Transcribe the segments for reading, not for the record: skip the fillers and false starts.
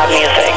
Rod Music.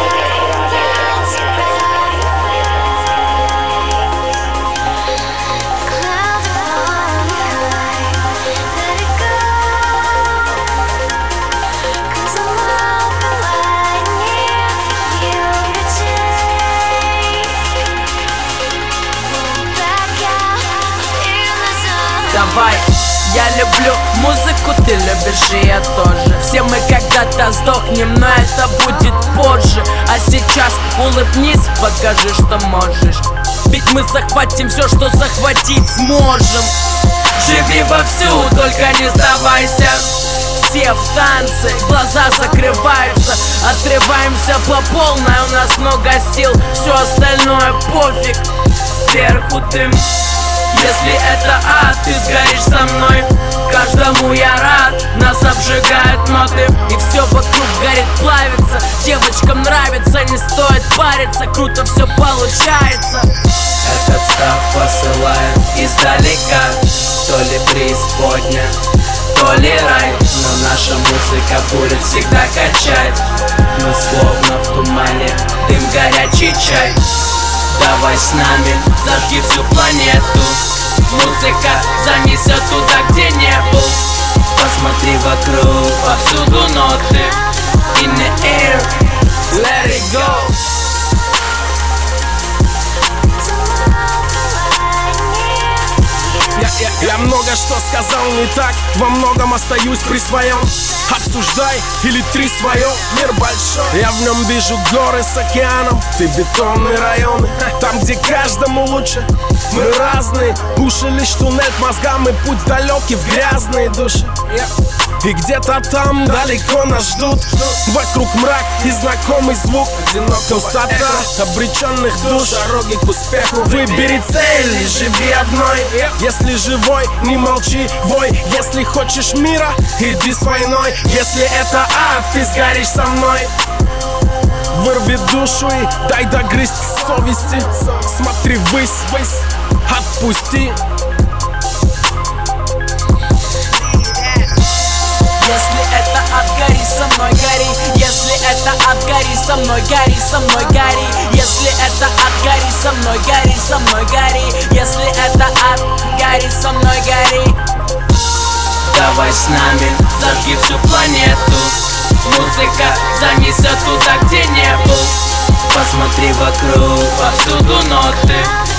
Давай, я люблю музыку, ты любишь, и я тоже. Все мы когда-то сдохнем, но это будет позже. А сейчас улыбнись, покажи, что можешь. Ведь мы захватим все, что захватить сможем. Живи вовсю, только не сдавайся. Все в танце, глаза закрываются. Отрываемся по полной, у нас много сил. Все остальное пофиг, сверху дым. Если это ад, ты сгоришь со мной. Каждому я рад, нас обжигают ноты. И все вокруг горит, плавится. Девочкам нравится, не стоит париться. Круто все получается. Этот став посылает издалека. То ли преисподня, то ли рай. Но наша музыка будет всегда качать. Мы словно в тумане, дым горячий чай. Давай с нами, зажги всю планету. Музыка занесет туда, где не был. Посмотри вокруг, повсюду ноты. In the air, let it go. Я много что сказал не так, во многом остаюсь при своем. Обсуждай или три свое, мир большой. Я в нем вижу горы с океаном, ты бетонные районы. Там, где каждому лучше, мы разные. Уши лишь туннель к мозгам и путь далекий в грязные души. И где-то там далеко нас ждут. Вокруг мрак и знакомый звук. Одинокая пустота обреченных душ. Дороги к успеху. Выбери цель и живи одной. Если живой, не молчи, вой. Если хочешь мира, иди с войной. Если это ад, ты сгоришь со мной. Вырви душу и дай догрызть совести. Смотри ввысь, отпусти. Если это ад, гори со мной, гори. Если это ад, гори со мной, гори со мной, гори. Если это ад, гори со мной, гори со мной, гори. Если это ад, гори со мной, гори. Давай с нами, зажги всю планету. Музыка занесет туда, где не был. Посмотри вокруг, повсюду ноты.